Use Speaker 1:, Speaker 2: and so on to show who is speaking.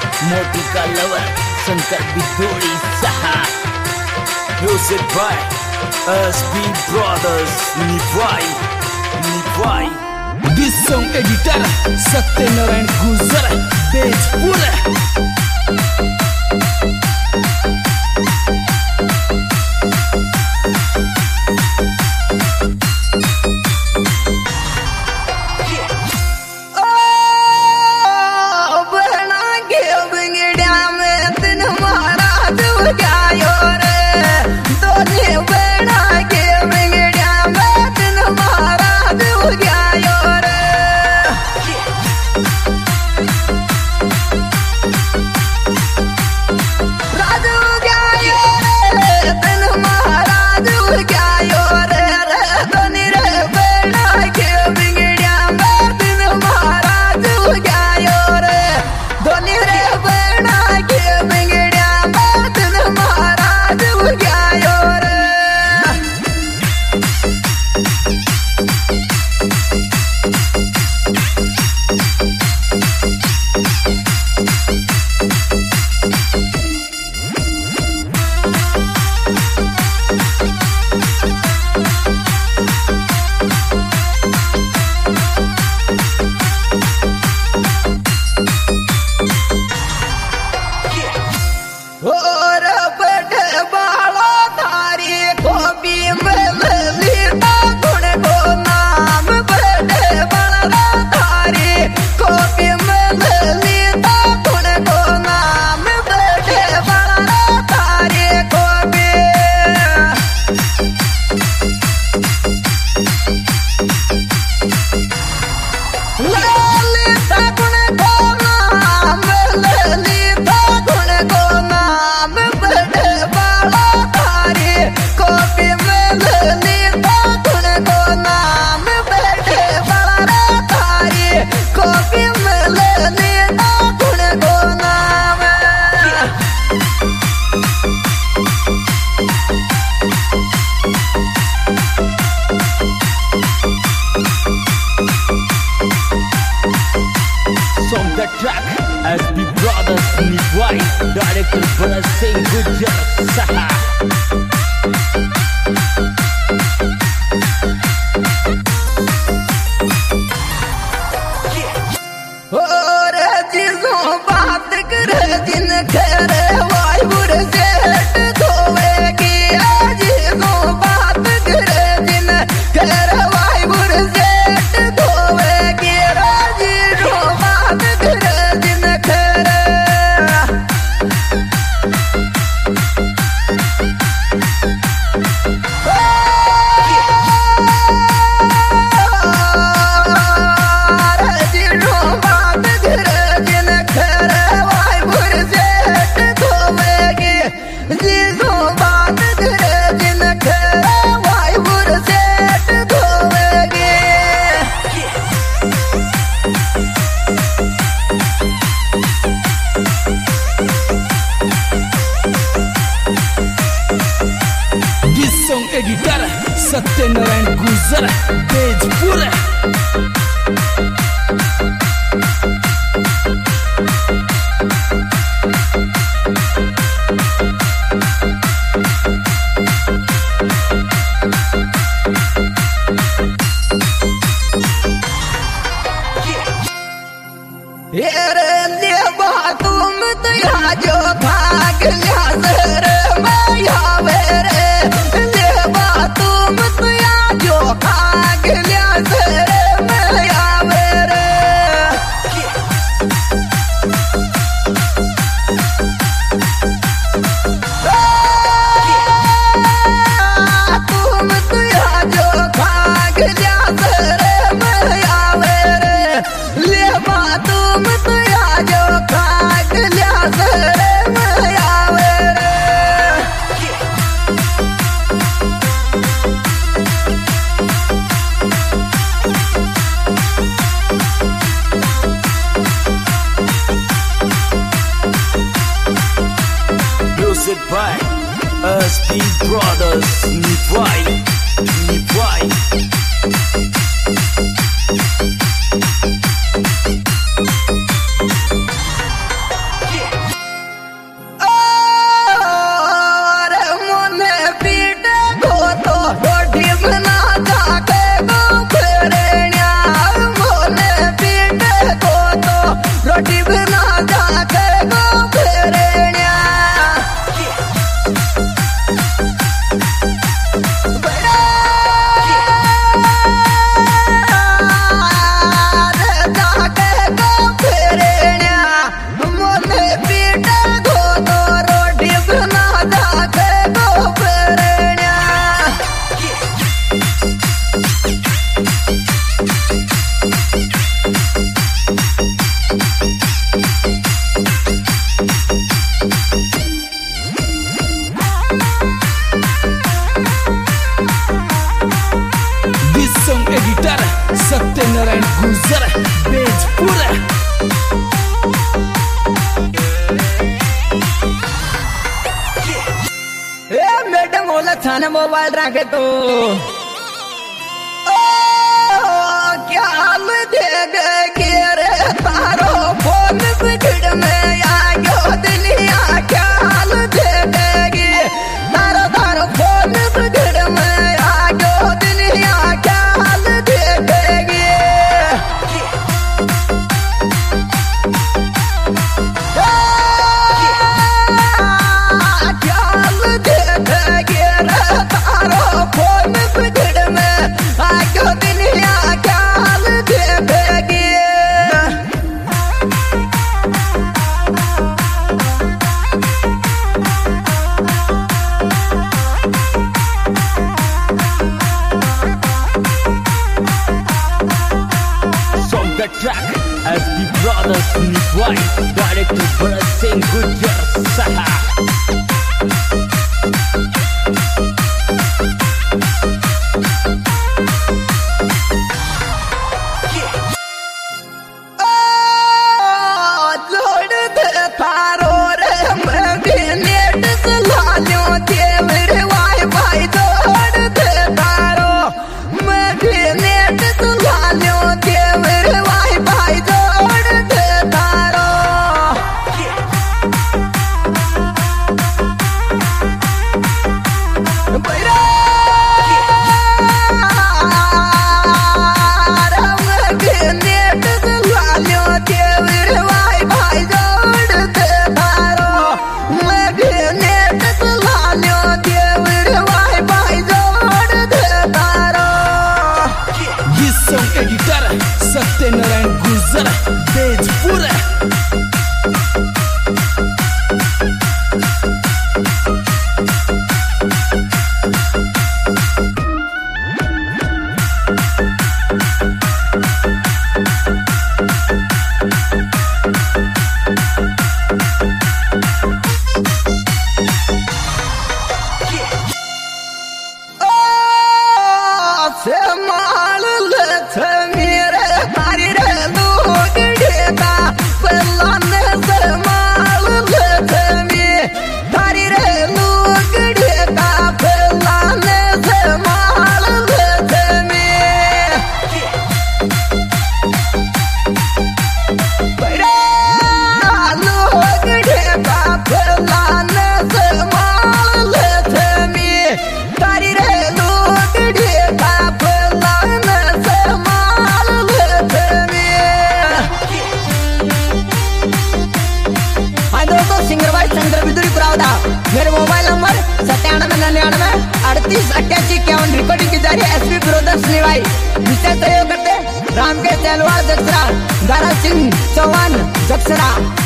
Speaker 1: मोटू का लवर शंकर बिदोड़ी सहा music by SB Brothers निभाई दिस song editor Satyanarayan Gujar Tejpur SB Brothers निभाई डायरेक्टर भरत सिंह गुजर सहा
Speaker 2: और चीजों बात कर जिन करे वायुर से धोवेगी चीजों बात कर जिन करे वायुर से धोवेगी चीजों बात कर जिन करे
Speaker 1: एडिटर सत्यनारायण गुजर तेजपुर
Speaker 2: तुम तो यहाँ जो भाग लिया सर मैं वेरे तुम तो यहाँ जो भाग लिया सर मैं वेरे तुम तो यहाँ जो भाग लिया सर मैं वेरे तुम तो यहाँ जो भाग लिया सर मैं वेरे
Speaker 1: Music by SB Brothers निभाई गुजर बेजपुर।
Speaker 2: मैडम बोला थाने मोबाइल रखे तो क्या हाल देगे रे तारो फोन बिगड़ में आ गयो दुनिया क्या हाल देगी तारो तारो फोन बिगड़ में आ गयो दुनिया क्या हाल देगी। क्या हाल देगी रे तारो फोन बिगड़ में आ गयो दुनिया क्या हाल देगी।
Speaker 1: From the track as the brothers Nitwai, director Bharat Singh Gujjar Saha.
Speaker 2: जोड़ दे तारो रे मैं भी नेट चला लो देवर वाई भाई जोड़ दे तारो मैं भी नेट चला लो देवर वाई भाई जोड़ दे तारो। मैं भी नेट चला लो देवर वाई भाई जोड़ दे तारो मैं भी नेट चला लो देवर वाई भाई जोड़ दे तारो।
Speaker 1: This song editor Satyanarayan Gujjar Bejpur.
Speaker 2: से माल लथ मेरे तारी रे लोग डेगा पलाने से माल लथ में तारी रे लोग डेगा पलाने से माल लथ में बड़ा लोग डेगा पलाने से माल लथ में तारी रे लोग डेगा सिंगर भाई चंद्र बिदुरी पुरावदा। मेरे मोबाइल नंबर 9799388151 रिकॉर्डिंग की जा रही है एसपी ब्रदर्स निवाई। विशेष सहयोग करते रामकेश चहलवाल जगसरा, दारा सिंह चौहान जगसरा।